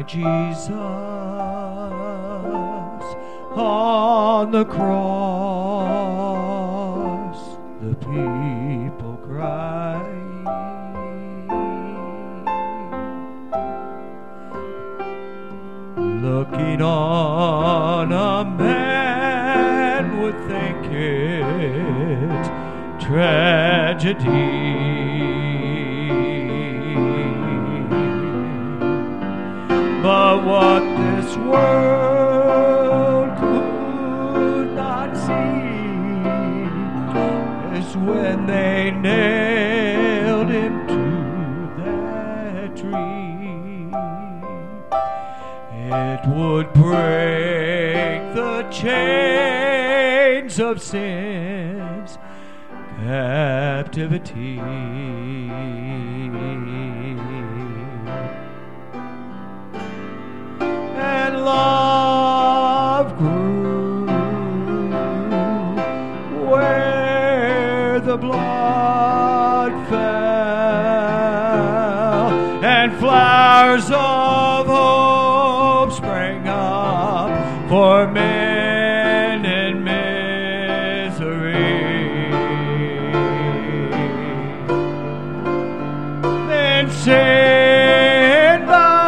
Jesus on the cross, the people crying, looking on a man would think it tragedy. But what this world could not see is when they nailed him to that tree, it would break the chains of sin's captivity. And love grew where the blood fell, and flowers of hope sprang up for men in misery. Then sin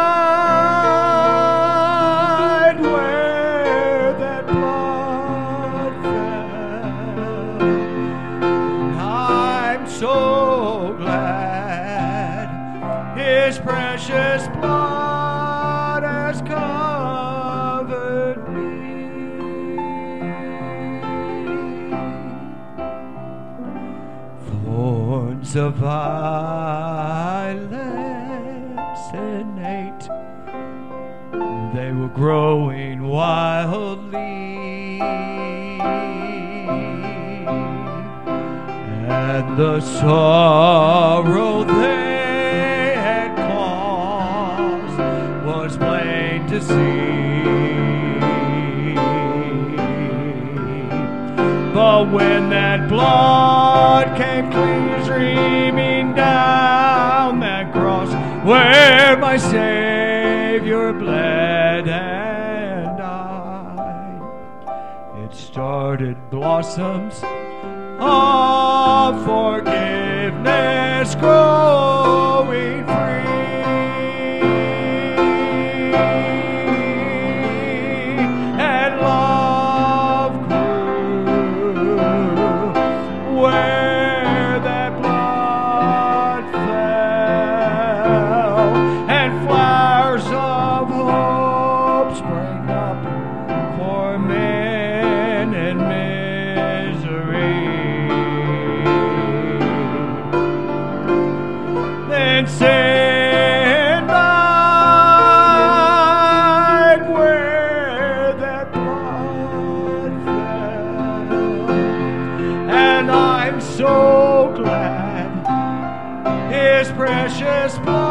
died where that blood fell. I'm so glad His precious blood has covered me. Thorns of violence innate, they were growing wildly, and the sorrow they had caused was plain to see. But when that blood came clean streaming down that cross where my Savior bled and died, it started blossoms of forgiveness growing free, and love grew where that blood fell, and flowers of hope sprang up for men in misery. Then sin died where that blood fell, and I'm so glad His precious blood